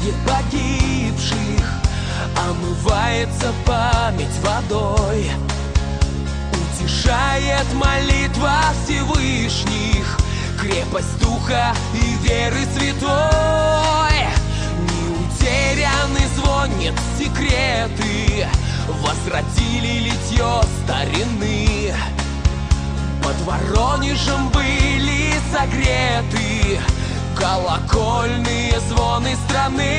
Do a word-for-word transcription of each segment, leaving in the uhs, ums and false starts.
дороге погибших омывается память водой. Утешает молитва Всевышних, крепость духа и веры святой. Не утеряны звонят секреты, возродили литье старины. Под Воронежем были согреты колокольные звоны страны.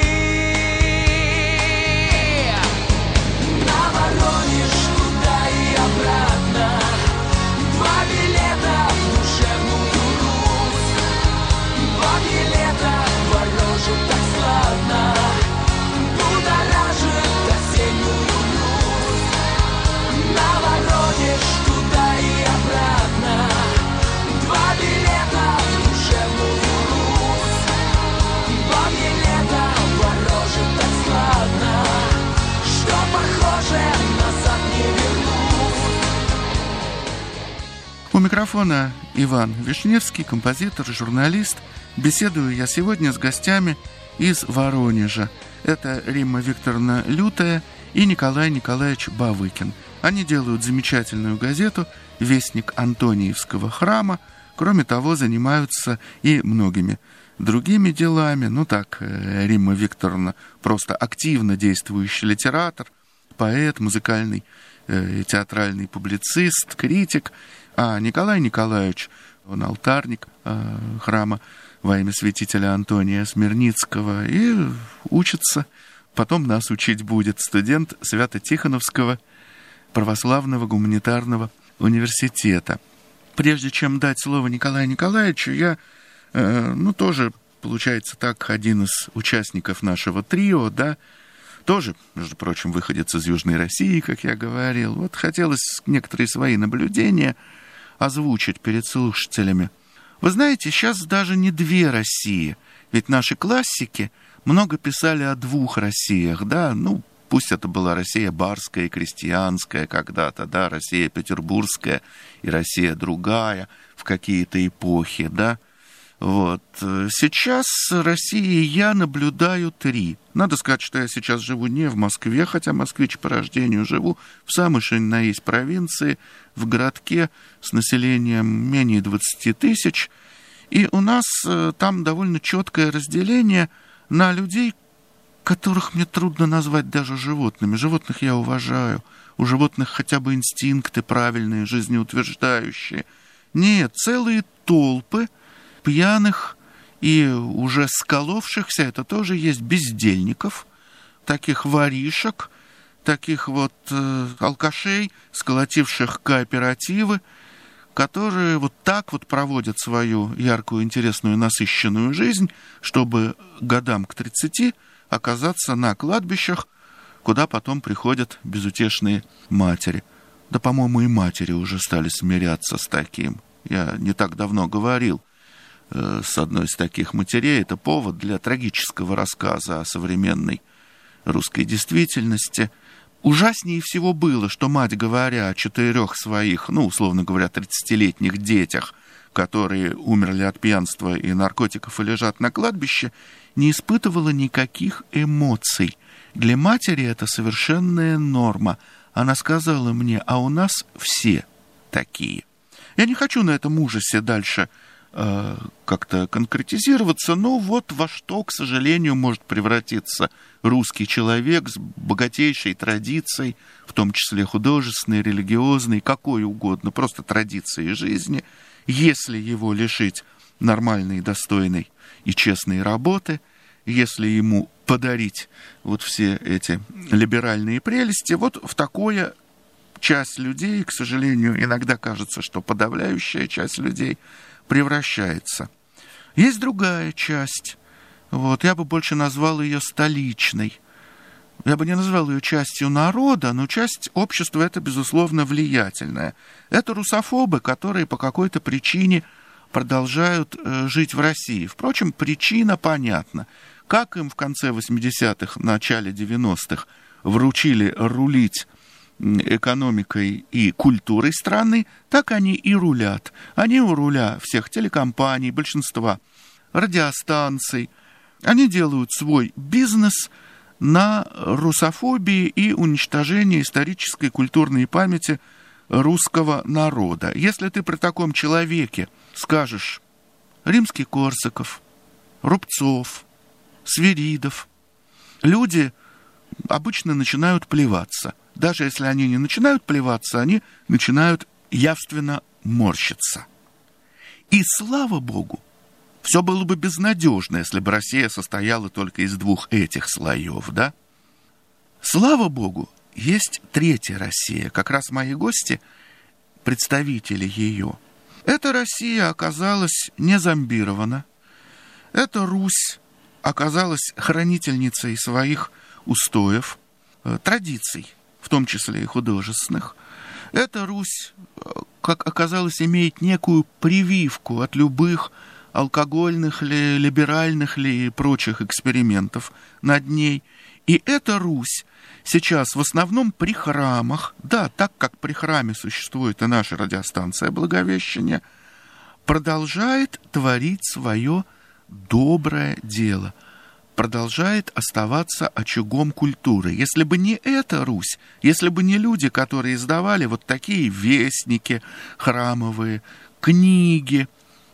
На Воронеж туда и обратно, два билета в душевную Русь. Два билета ворожат так сладно, будоражит осеннюю Русь. На Воронеж туда и обратно, два билета в душевную Русь. Два билета ворожат так сладно, что похоже назад не вернусь. У микрофона Иван Вишневский, композитор, журналист. Беседую я сегодня с гостями из Воронежа. Это Римма Викторовна Лютая и Николай Николаевич Бавыкин. Они делают замечательную газету «Вестник Антониевского храма». Кроме того, занимаются и многими другими делами. Ну так, Римма Викторовна просто активно действующий литератор, поэт, музыкальный, э, театральный публицист, критик. А Николай Николаевич, он алтарник э, храма во имя святителя Антония Смирницкого и учится, потом нас учить будет, студент Свято-Тихоновского православного гуманитарного университета. Прежде чем дать слово Николаю Николаевичу, я, э, ну, тоже, получается так, один из участников нашего трио, да, тоже, между прочим, выходец из Южной России, как я говорил. Вот хотелось некоторые свои наблюдения озвучить перед слушателями. Вы знаете, сейчас даже не две России, ведь наши классики много писали о двух Россиях, да, ну, пусть это была Россия барская и крестьянская когда-то, да, Россия петербургская и Россия другая в какие-то эпохи, да. Вот. Сейчас России я наблюдаю три. Надо сказать, что я сейчас живу не в Москве, хотя москвич по рождению, живу в самой что ни на есть провинции, в городке с населением менее двадцати тысяч. И у нас там довольно четкое разделение на людей, которых мне трудно назвать даже животными. Животных я уважаю. У животных хотя бы инстинкты правильные, жизнеутверждающие. Нет, целые толпы пьяных и уже сколовшихся, это тоже есть, бездельников, таких воришек, таких вот э, алкашей, сколотивших кооперативы, которые вот так вот проводят свою яркую, интересную, насыщенную жизнь, чтобы годам к тридцати оказаться на кладбищах, куда потом приходят безутешные матери. Да, по-моему, и матери уже стали смиряться с таким. Я не так давно говорил э, с одной из таких матерей. Это повод для трагического рассказа о современной русской действительности. Ужаснее всего было, что мать, говоря о четырех своих, ну, условно говоря, тридцатилетних детях, которые умерли от пьянства и наркотиков и лежат на кладбище, не испытывала никаких эмоций. Для матери это совершенная норма. Она сказала мне, а у нас все такие. Я не хочу на этом ужасе дальше э, как-то конкретизироваться, но вот во что, к сожалению, может превратиться русский человек с богатейшей традицией, в том числе художественной, религиозной, какой угодно, просто традицией жизни, если его лишить нормальной, достойной и честной работы, если ему подарить вот все эти либеральные прелести, вот в такое часть людей, к сожалению, иногда кажется, что подавляющая часть людей превращается. Есть другая часть, вот, я бы больше назвал ее столичной. Я бы не назвал ее частью народа, но часть общества это, безусловно, влиятельная. Это русофобы, которые по какой-то причине продолжают э, жить в России. Впрочем, причина понятна. Как им в конце восьмидесятых, начале девяностых вручили рулить экономикой и культурой страны, так они и рулят. Они у руля всех телекомпаний, большинства радиостанций, Они делают свой бизнес на русофобии и уничтожении исторической и культурной памяти русского народа. Если ты при таком человеке скажешь Римский-Корсаков, Рубцов, Свиридов, люди обычно начинают плеваться. Даже если они не начинают плеваться, они начинают явственно морщиться. И слава богу, все было бы безнадежно, если бы Россия состояла только из двух этих слоев, да? Слава богу, есть третья Россия. Как раз мои гости, представители ее. Эта Россия оказалась не зомбирована. Эта Русь оказалась хранительницей своих устоев, традиций, в том числе и художественных. Эта Русь, как оказалось, имеет некую прививку от любых алкогольных ли, либеральных ли и прочих экспериментов над ней. И эта Русь сейчас в основном при храмах, да, так как при храме существует и наша радиостанция Благовещение, продолжает творить свое доброе дело, продолжает оставаться очагом культуры. Если бы не эта Русь, если бы не люди, которые издавали вот такие вестники храмовые, книги,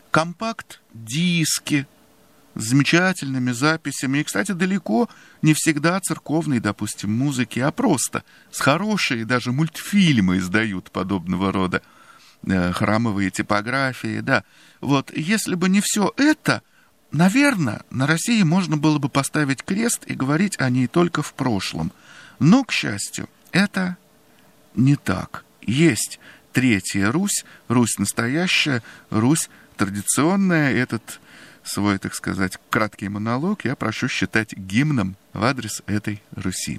компакт-диски с замечательными записями, и, кстати, далеко не всегда церковной, допустим, музыки, а просто с хорошие даже мультфильмы издают подобного рода э, храмовые типографии, да. Вот, если бы не все это, наверное, на России можно было бы поставить крест и говорить о ней только в прошлом. Но, к счастью, это не так. Есть Третья Русь, Русь настоящая, Русь традиционная. Этот свой, так сказать, краткий монолог я прошу считать гимном в адрес этой Руси.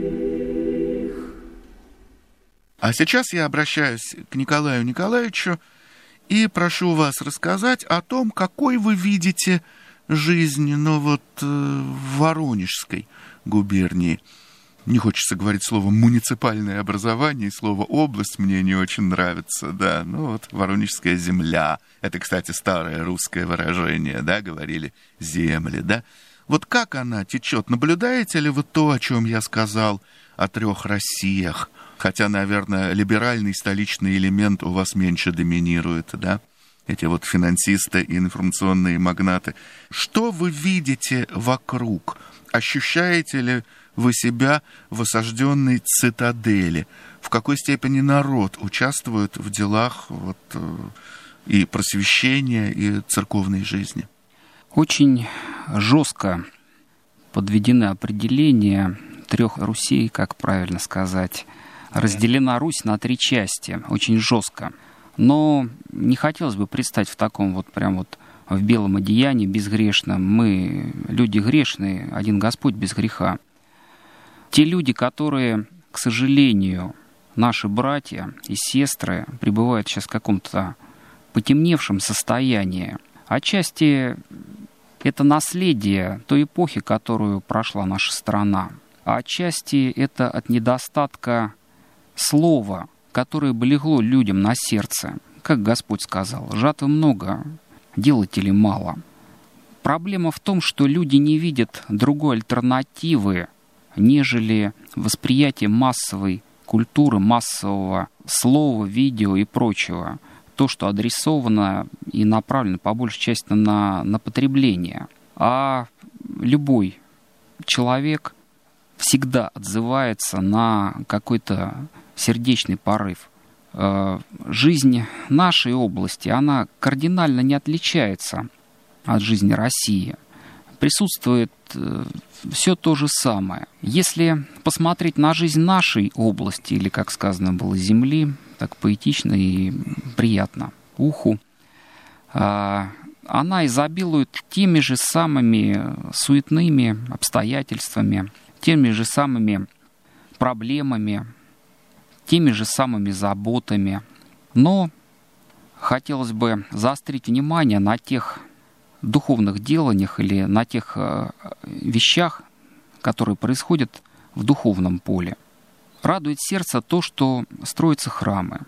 А сейчас я обращаюсь к Николаю Николаевичу И прошу вас рассказать о том, какой вы видите жизнь, ну вот, в Воронежской губернии. Не хочется говорить слово «муниципальное образование», и слово «область» мне не очень нравится, да. Ну вот, Воронежская земля. Это, кстати, старое русское выражение, да, говорили «земли», да. Вот как она течет? Наблюдаете ли вы то, о чем я сказал, о трех Россиях? Хотя, наверное, либеральный столичный элемент у вас меньше доминирует, да? Эти вот финансисты и информационные магнаты. Что вы видите вокруг? Ощущаете ли вы себя в осажденной цитадели? В какой степени народ участвует в делах вот, и просвещения, и церковной жизни? Очень жестко подведены определения трех Русей, как правильно сказать. Разделена Русь на три части, очень жестко. Но не хотелось бы предстать в таком вот прям вот в белом одеянии безгрешном. Мы люди грешные, один Господь без греха. Те люди, которые, к сожалению, наши братья и сестры, пребывают сейчас в каком-то потемневшем состоянии. Отчасти это наследие той эпохи, которую прошла наша страна. А отчасти это от недостатка слова, которое бы легло людям на сердце. Как Господь сказал, жатвы много, делателей мало. Проблема в том, что люди не видят другой альтернативы, нежели восприятие массовой культуры, массового слова, видео и прочего. То, что адресовано и направлено по большей части на, на потребление. А любой человек всегда отзывается на какой-то сердечный порыв. Жизнь нашей области, она кардинально не отличается от жизни России. Присутствует все то же самое. Если посмотреть на жизнь нашей области, или, как сказано было, земли, так поэтично и приятно уху, она изобилует теми же самыми суетными обстоятельствами, теми же самыми проблемами, теми же самыми заботами. Но хотелось бы заострить внимание на тех духовных деланиях или на тех вещах, которые происходят в духовном поле. Радует сердце то, что строятся храмы.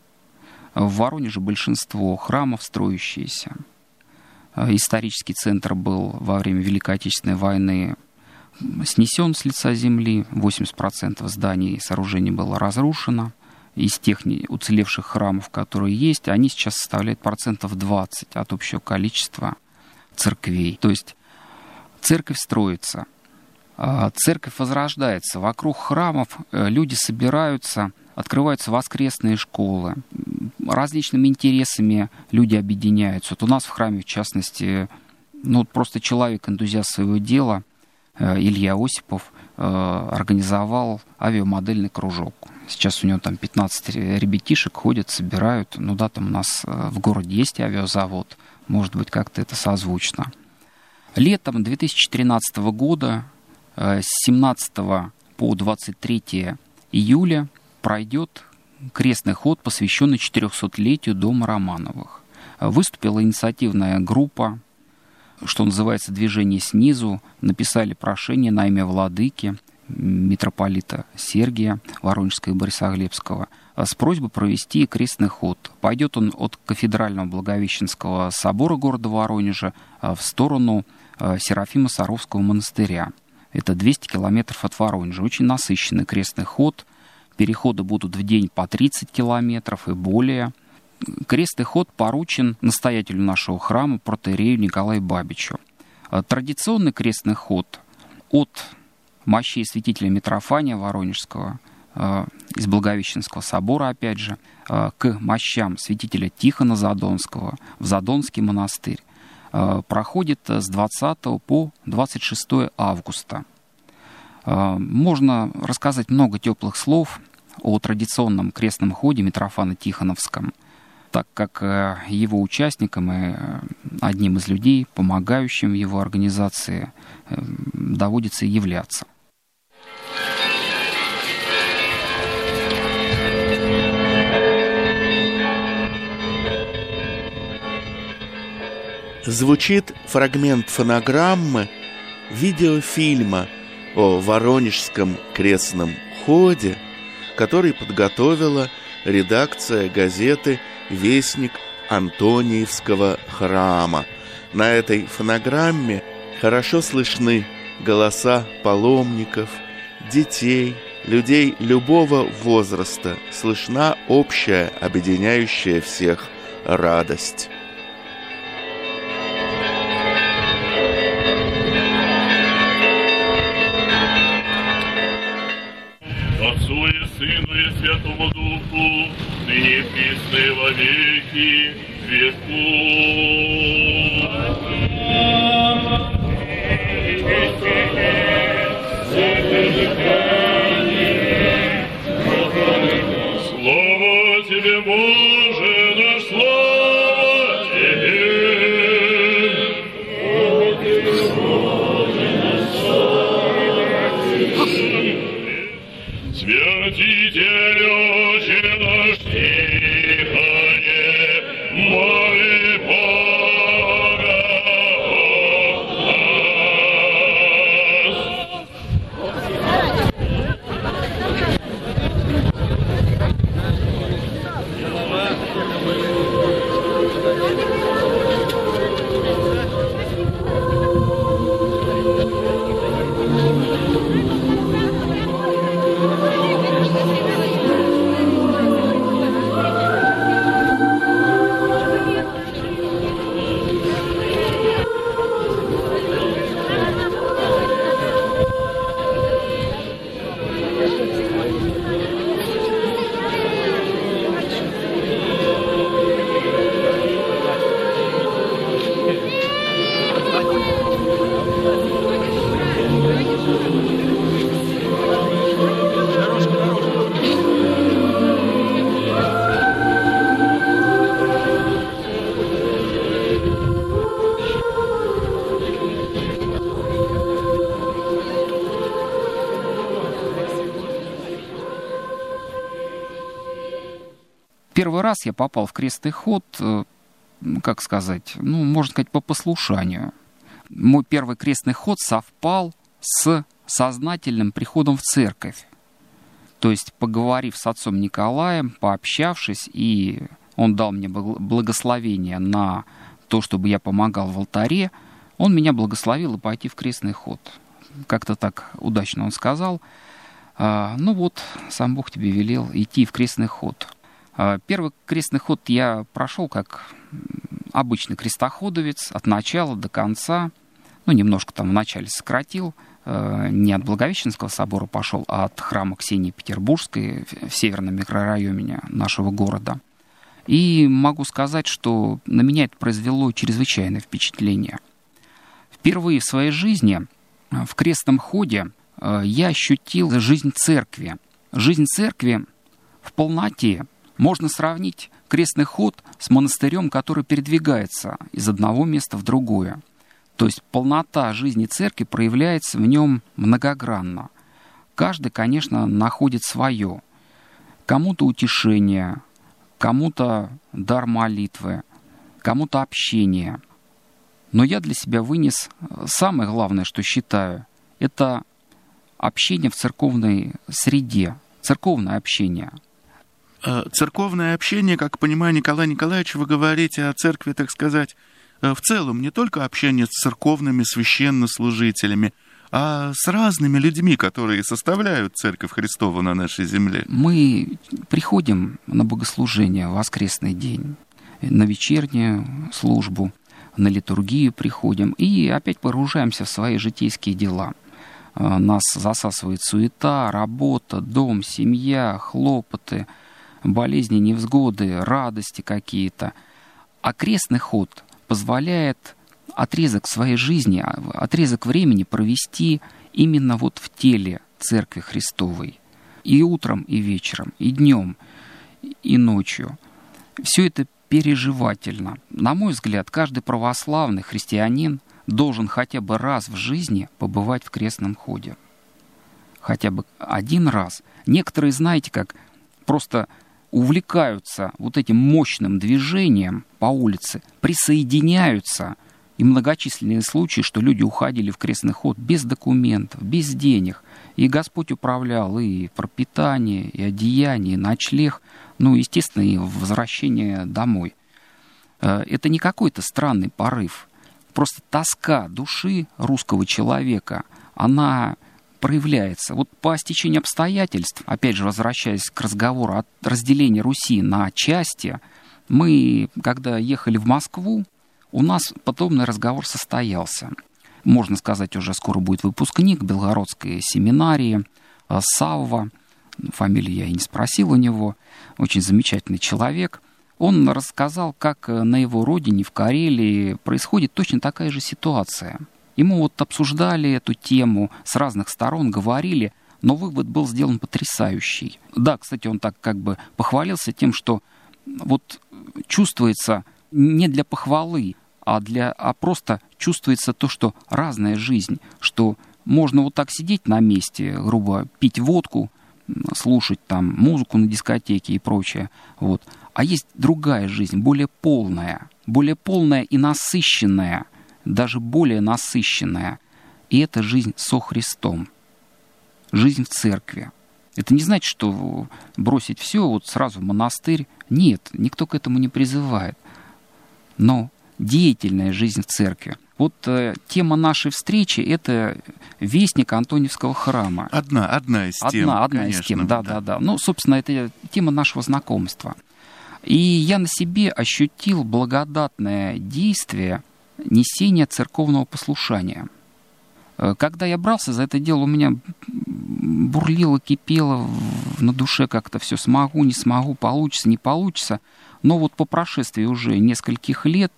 В Воронеже большинство храмов строящиеся. Исторический центр был во время Великой Отечественной войны снесен с лица земли, восемьдесят процентов зданий и сооружений было разрушено. Из тех уцелевших храмов, которые есть, они сейчас составляют процентов двадцать от общего количества церквей. То есть церковь строится, церковь возрождается. Вокруг храмов люди собираются, открываются воскресные школы. Различными интересами люди объединяются. Вот у нас в храме, в частности, ну, просто человек, энтузиаст своего дела, Илья Осипов, организовал авиамодельный кружок. Сейчас у него там пятнадцать ребятишек ходят, собирают. Ну да, там у нас в городе есть авиазавод. Может быть, как-то это созвучно. Летом две тысячи тринадцатого года, с семнадцатого по двадцать третье июля, пройдет крестный ход, посвященный четырехсотлетию дома Романовых. Выступила инициативная группа, что называется, «Движение снизу». Написали прошение на имя владыки, митрополита Сергия Воронежского и Борисоглебского с просьбой провести крестный ход. Пойдет он от кафедрального Благовещенского собора города Воронежа в сторону Серафима Саровского монастыря. Это двести километров от Воронежа. Очень насыщенный крестный ход. Переходы будут в день по тридцать километров и более. Крестный ход поручен настоятелю нашего храма, протоиерею Николаю Бабичу. Традиционный крестный ход от мощей святителя Митрофания Воронежского, из Благовещенского собора, опять же, к мощам святителя Тихона Задонского в Задонский монастырь, проходит с двадцатого по двадцать шестое августа. Можно рассказать много теплых слов о традиционном крестном ходе Митрофано-Тихоновском, так как его участникам и одним из людей, помогающим в его организации, доводится являться. звучит фрагмент фонограммы видеофильма о Воронежском крестном ходе, который подготовила редакция газеты «Вестник Антониевского храма». На этой фонограмме хорошо слышны голоса паломников, детей, людей любого возраста. Слышна общая, объединяющая всех радость. Отцу и Сыну и Святому Духу, ныне и присно во веки веков. Слава Тебе, Боже, наш, слава Тебе! Святитель, Отче наш, тихоне, моли Бога Первый раз я попал в крестный ход, как сказать, ну, можно сказать, по послушанию. Мой первый крестный ход совпал с сознательным приходом в церковь. То есть, поговорив с отцом Николаем, пообщавшись, и он дал мне благословение на то, чтобы я помогал в алтаре, он меня благословил и пойти в крестный ход. Как-то так удачно он сказал. Ну вот, сам Бог тебе велел идти в крестный ход. Первый крестный ход я прошел как обычный крестоходовец от начала до конца. Ну, немножко там вначале сократил. Не от Благовещенского собора пошел, а от храма Ксении Петербургской в северном микрорайоне нашего города. И могу сказать, что на меня это произвело чрезвычайное впечатление. Впервые в своей жизни в крестном ходе я ощутил жизнь церкви. Жизнь церкви в полноте. Можно сравнить крестный ход с монастырем, который передвигается из одного места в другое. То есть полнота жизни церкви проявляется в нем многогранно. Каждый, конечно, находит свое. Кому-то утешение, кому-то дар молитвы, кому-то общение. Но я для себя вынес самое главное, что считаю, это общение в церковной среде, церковное общение. Церковное общение, как понимаю, Николай Николаевич, вы говорите о церкви, так сказать, в целом, не только общение с церковными священнослужителями, а с разными людьми, которые составляют Церковь Христову на нашей земле. Мы приходим на богослужение в воскресный день, на вечернюю службу, на литургию приходим и опять погружаемся в свои житейские дела. Нас засасывает суета, работа, дом, семья, хлопоты, болезни, невзгоды, радости какие-то. А крестный ход позволяет отрезок своей жизни, отрезок времени провести именно вот в теле Церкви Христовой. И утром, и вечером, и днем, и ночью. Все это переживательно. На мой взгляд, каждый православный христианин должен хотя бы раз в жизни побывать в крестном ходе. Хотя бы один раз. Некоторые, знаете, как просто увлекаются вот этим мощным движением по улице, присоединяются И многочисленные случаи, что люди уходили в крестный ход без документов, без денег. И Господь управлял и пропитание, и одеяние, и ночлег, ну, естественно, и возвращение домой. Это не какой-то странный порыв. Просто тоска души русского человека, она проявляется. Вот по стечению обстоятельств, опять же, возвращаясь к разговору о разделении Руси на части, мы, когда ехали в Москву, у нас подобный разговор состоялся. Можно сказать, уже скоро будет выпускник Белгородской семинарии, Савва, фамилию я и не спросил у него, очень замечательный человек. Он рассказал, как на его родине, в Карелии, происходит точно такая же ситуация. Ему вот обсуждали эту тему с разных сторон, говорили, но вывод был сделан потрясающий. Да, кстати, он так как бы похвалился тем, что вот чувствуется не для похвалы, а, для, а просто чувствуется то, что разная жизнь, что можно вот так сидеть на месте, грубо пить водку, слушать там музыку на дискотеке и прочее, вот. А есть другая жизнь, более полная, более полная и насыщенная, даже более насыщенная. И это жизнь со Христом, жизнь в церкви. Это не значит, что бросить все вот сразу в монастырь. Нет, никто к этому не призывает. Но деятельная жизнь в церкви. Вот э, тема нашей встречи — это вестник Антоневского храма. Одна, одна из тем. Одна, одна конечно, из тем, да, да, да, да. Ну, собственно, это тема нашего знакомства. И я на себе ощутил благодатное действие несения церковного послушания. Когда я брался за это дело, у меня бурлило, кипело на душе как-то все. Смогу, не смогу, получится, не получится. Но вот по прошествии уже нескольких лет,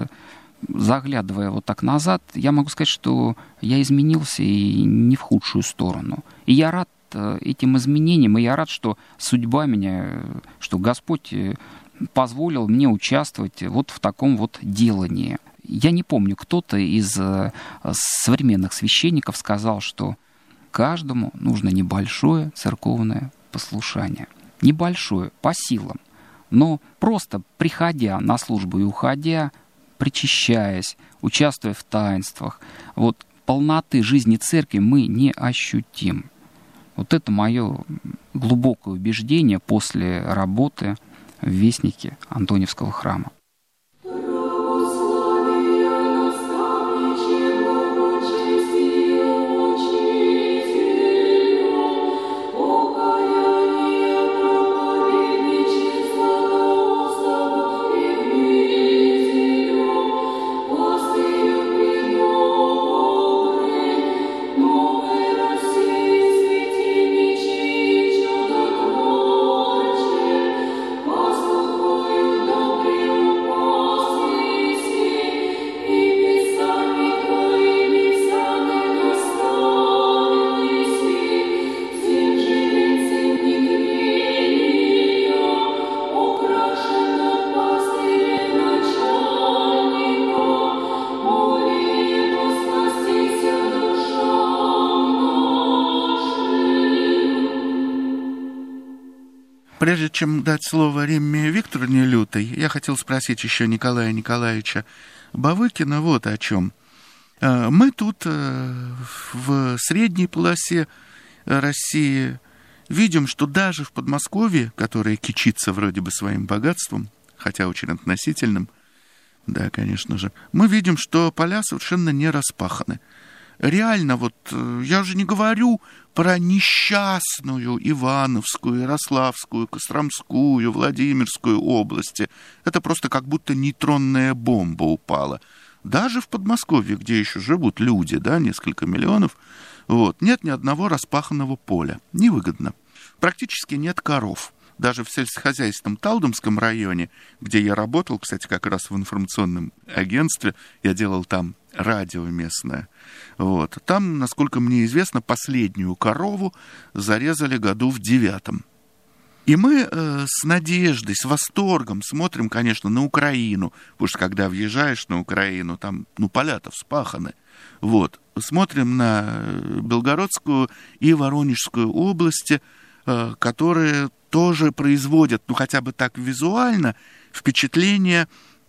заглядывая вот так назад, я могу сказать, что я изменился и не в худшую сторону. И я рад этим изменениям, и я рад, что судьба меня, что Господь позволил мне участвовать вот в таком вот делании. Я не помню, кто-то из современных священников сказал, что каждому нужно небольшое церковное послушание. Небольшое, по силам. Но просто приходя на службу и уходя, причащаясь, участвуя в таинствах, вот полноты жизни церкви мы не ощутим. Вот это мое глубокое убеждение после работы в Вестнике Антоневского храма. Прежде чем дать слово Римме Викторовне Лютой, я хотел спросить еще Николая Николаевича Бавыкина вот о чем. Мы тут в средней полосе России видим, что даже в Подмосковье, которое кичится вроде бы своим богатством, хотя очень относительным, да, конечно же, мы видим, что поля совершенно не распаханы. Реально, вот я уже не говорю про несчастную Ивановскую, Ярославскую, Костромскую, Владимирскую области. Это просто как будто нейтронная бомба упала. Даже в Подмосковье, где еще живут люди, да, несколько миллионов, вот, нет ни одного распаханного поля. Невыгодно. Практически нет коров. Даже в сельскохозяйственном Талдомском районе, где я работал, кстати, как раз в информационном агентстве, я делал там радио местное. Вот. Там, насколько мне известно, последнюю корову зарезали году в девятом. И мы э, с надеждой, с восторгом смотрим, конечно, на Украину, потому что когда въезжаешь на Украину, там, ну, поля-то вспаханы. Вот. Смотрим на Белгородскую и Воронежскую области, э, которые тоже производят, ну, хотя бы так визуально, впечатление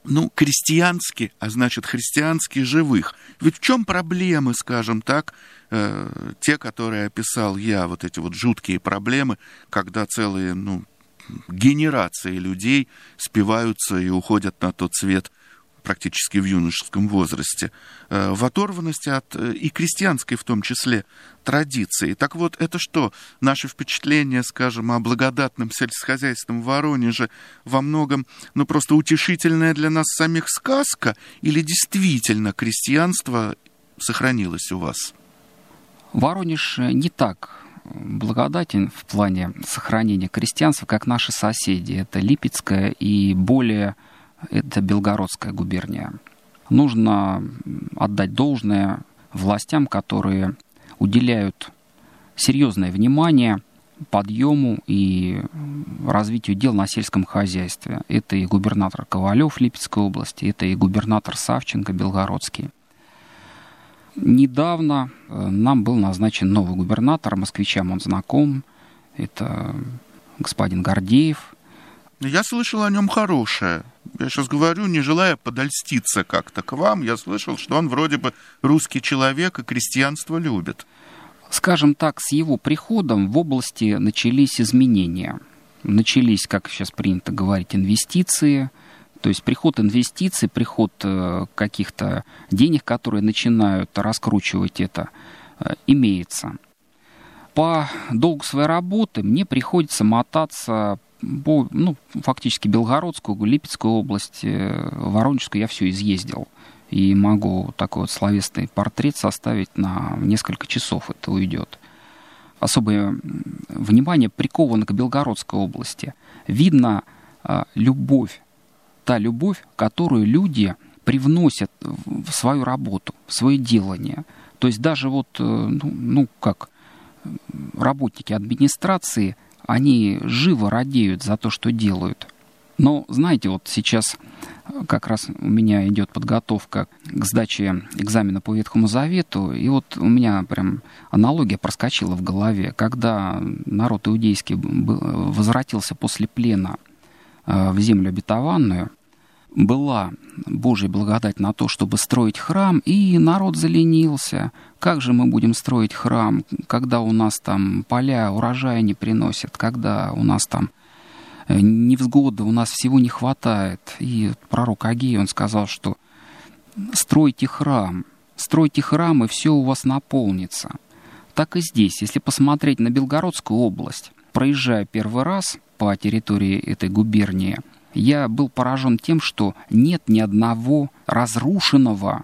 ну, крестьянски, а значит, христиански живых. Ведь в чем проблемы, скажем так, э, те, которые описал я, вот эти вот жуткие проблемы, когда целые, ну, генерации людей спиваются и уходят на тот свет практически в юношеском возрасте, в оторванности от, и крестьянской в том числе, традиции. Так вот, это что, наше впечатление, скажем, о благодатном сельскохозяйственном Воронеже во многом, ну, просто утешительная для нас самих сказка, или действительно крестьянство сохранилось у вас? Воронеж не так благодатен в плане сохранения крестьянства, как наши соседи. Это Липецкая и более это Белгородская губерния. Нужно отдать должное властям, которые уделяют серьезное внимание подъему и развитию дел на сельском хозяйстве. Это и губернатор Ковалев Липецкой области, это и губернатор Савченко Белгородский. Недавно нам был назначен новый губернатор, москвичам он знаком, это господин Гордеев. Я слышал о нем хорошее. Я сейчас говорю, не желая подольститься как-то к вам, я слышал, что он вроде бы русский человек и крестьянство любит. Скажем так, с его приходом в области начались изменения. Начались, как сейчас принято говорить, инвестиции. То есть приход инвестиций, приход каких-то денег, которые начинают раскручивать это, имеется. По долгу своей работы мне приходится мотаться по, ну, фактически Белгородскую, Липецкую область, Воронежскую я все изъездил. И могу такой вот словесный портрет составить на несколько часов, это уйдет. Особое внимание приковано к Белгородской области. Видно а, любовь, та любовь, которую люди привносят в свою работу, в свое делание. То есть даже вот, ну, ну как, работники администрации, они живо радеют за то, что делают. Но, знаете, вот сейчас как раз у меня идет подготовка к сдаче экзамена по Ветхому Завету, и вот у меня прям аналогия проскочила в голове. Когда народ иудейский возвратился после плена в землю обетованную, была Божья благодать на то, чтобы строить храм, и народ заленился. Как же мы будем строить храм, когда у нас там поля урожая не приносят, когда у нас там невзгоды, у нас всего не хватает. И пророк Агей, он сказал, что стройте храм, стройте храм, и все у вас наполнится. Так и здесь, если посмотреть на Белгородскую область, проезжая первый раз по территории этой губернии, я был поражен тем, что нет ни одного разрушенного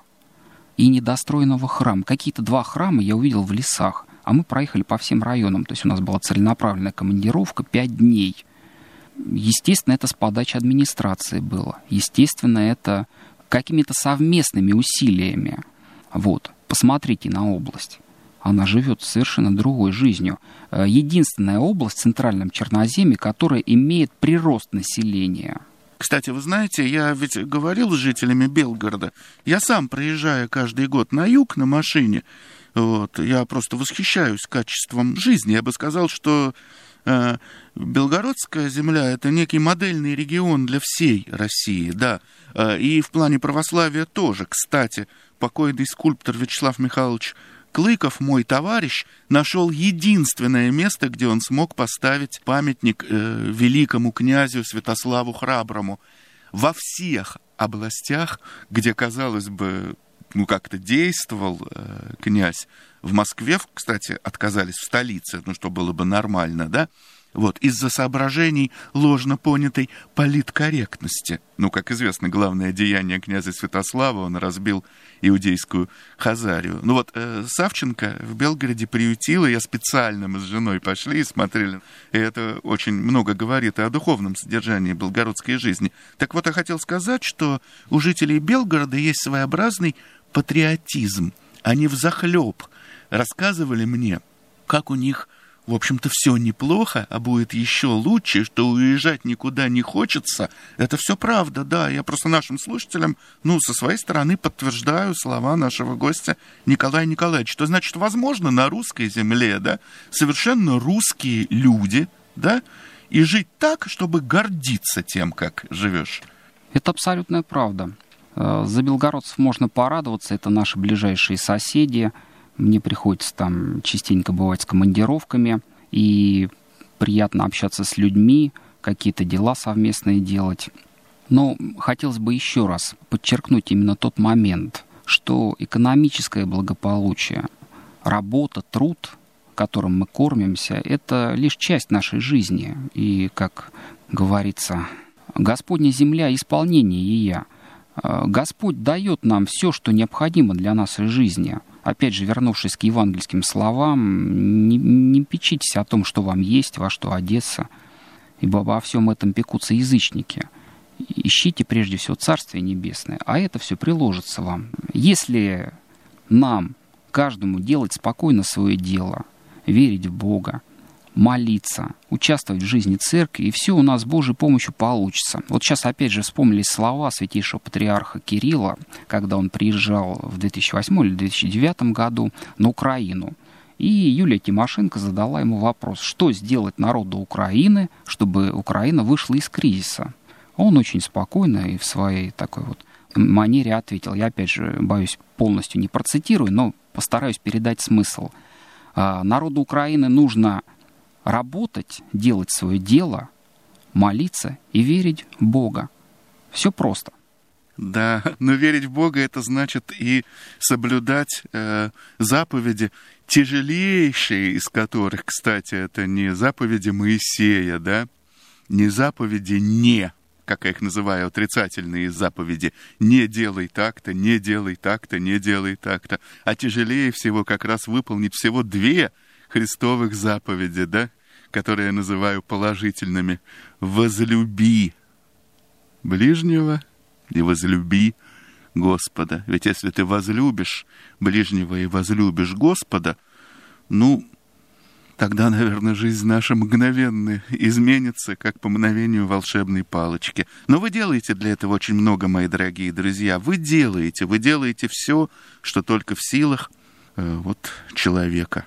и недостроенного храма. Какие-то два храма я увидел в лесах, а мы проехали по всем районам. То есть у нас была целенаправленная командировка пять дней. Естественно, это с подачи администрации было. Естественно, это какими-то совместными усилиями. Вот. Посмотрите на область. Она живет совершенно другой жизнью. Единственная область в Центральном Черноземье, которая имеет прирост населения. Кстати, вы знаете, я ведь говорил с жителями Белгорода. Я сам, проезжая каждый год на юг на машине, вот, я просто восхищаюсь качеством жизни. Я бы сказал, что э, Белгородская земля — это некий модельный регион для всей России, да. Э, и в плане православия тоже. Кстати, покойный скульптор Вячеслав Михайлович Клыков, мой товарищ, нашел единственное место, где он смог поставить памятник э, великому князю Святославу Храброму. Во всех областях, где, казалось бы, ну, как-то действовал э, князь, в Москве, кстати, отказались в столице, ну, что было бы нормально, да, вот, из-за соображений ложно понятой политкорректности. Ну, как известно, главное деяние князя Святослава, он разбил иудейскую Хазарию. Ну вот, э, Савченко в Белгороде приютила, я специально, мы с женой пошли и смотрели, и это очень много говорит и о духовном содержании белгородской жизни. Так вот, я хотел сказать, что у жителей Белгорода есть своеобразный патриотизм. Они взахлеб рассказывали мне, как у них, в общем-то, все неплохо, а будет еще лучше, что уезжать никуда не хочется. Это все правда, да. Я просто нашим слушателям, ну, со своей стороны подтверждаю слова нашего гостя Николая Николаевича. Что значит, возможно, на русской земле, да, совершенно русские люди, да, и жить так, чтобы гордиться тем, как живешь. Это абсолютная правда. За белгородцев можно порадоваться, это наши ближайшие соседи. Мне приходится там частенько бывать с командировками, и приятно общаться с людьми, какие-то дела совместные делать. Но хотелось бы еще раз подчеркнуть именно тот момент, что экономическое благополучие, работа, труд, которым мы кормимся, это лишь часть нашей жизни. И, как говорится, Господня земля — исполнение ея. Господь дает нам все, что необходимо для нашей жизни. Опять же, вернувшись к евангельским словам, не, не печитесь о том, что вам есть, во что одеться, ибо обо всем этом пекутся язычники. Ищите прежде всего Царствие Небесное, а это все приложится вам. Если нам, каждому, делать спокойно свое дело, верить в Бога, молиться, участвовать в жизни церкви, и все у нас с Божьей помощью получится. Вот сейчас опять же вспомнились слова святейшего патриарха Кирилла, когда он приезжал в две тысячи восьмом или две тысячи девятом году на Украину. И Юлия Тимошенко задала ему вопрос, что сделать народу Украины, чтобы Украина вышла из кризиса. Он очень спокойно и в своей такой вот манере ответил. Я, опять же, боюсь, полностью не процитирую, но постараюсь передать смысл. Народу Украины нужно работать, делать свое дело, молиться и верить в Бога. Все просто. Да, но верить в Бога — это значит и соблюдать э, заповеди, тяжелейшие из которых, кстати, это не заповеди Моисея, да, не заповеди «не», как я их называю, отрицательные заповеди, «не делай так-то, не делай так-то, не делай так-то», а тяжелее всего как раз выполнить всего две христовых заповеди, да, которые я называю положительными. «Возлюби ближнего и возлюби Господа». Ведь если ты возлюбишь ближнего и возлюбишь Господа, ну, тогда, наверное, жизнь наша мгновенно изменится, как по мгновению волшебной палочки. Но вы делаете для этого очень много, мои дорогие друзья. Вы делаете, вы делаете все, что только в силах э, вот, человека.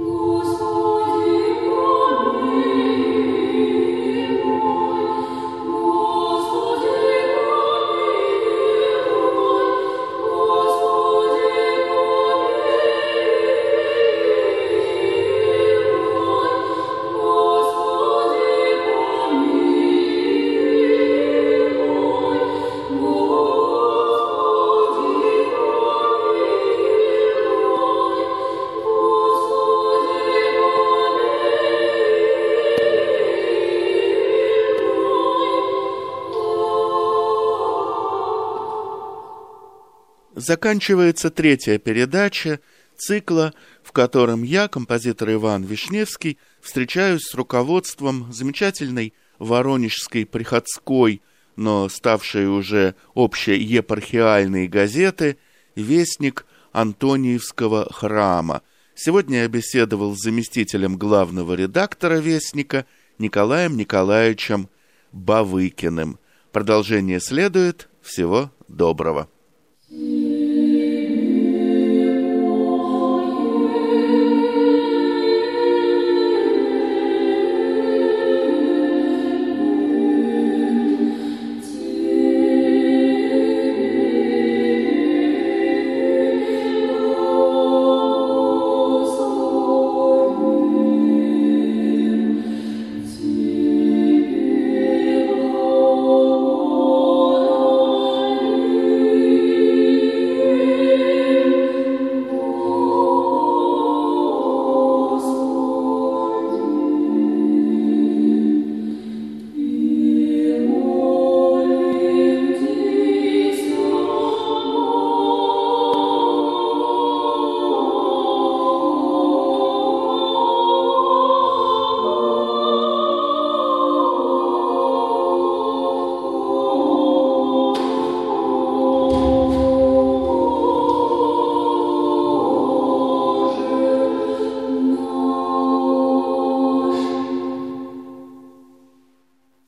Заканчивается третья передача цикла, в котором я, композитор Иван Вишневский, встречаюсь с руководством замечательной воронежской приходской, но ставшей уже общеепархиальной газеты «Вестник Антониевского храма». Сегодня я беседовал с заместителем главного редактора «Вестника» Николаем Николаевичем Бавыкиным. Продолжение следует. Всего доброго.